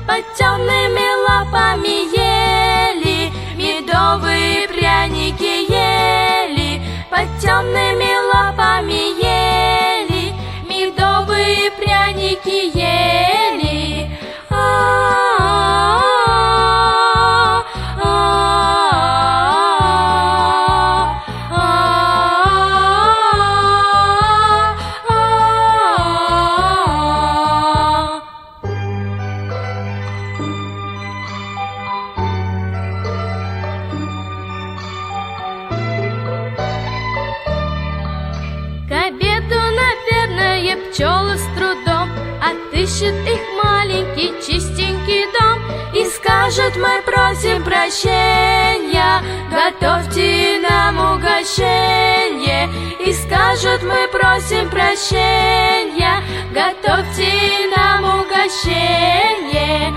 под темными лапами ели, медовые пряники ели, под темными лапами ели, медовые пряники ели. К обеду, наверное, пчелы с трудом отыщет их маленький чистенький дом и скажет: мы просим прощения, готовьте нам угощение. И скажет: мы просим прощения, готовьте нам угощение.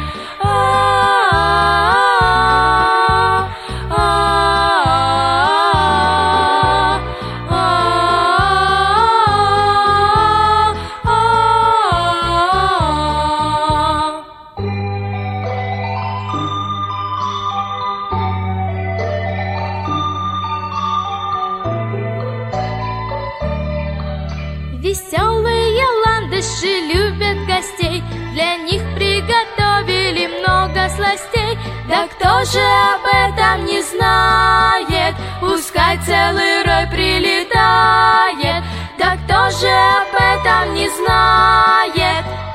Веселые ландыши любят гостей, для них приготовили много сластей. Да кто же об этом не знает, пускай целый рой прилетает. Да кто же об этом не знает,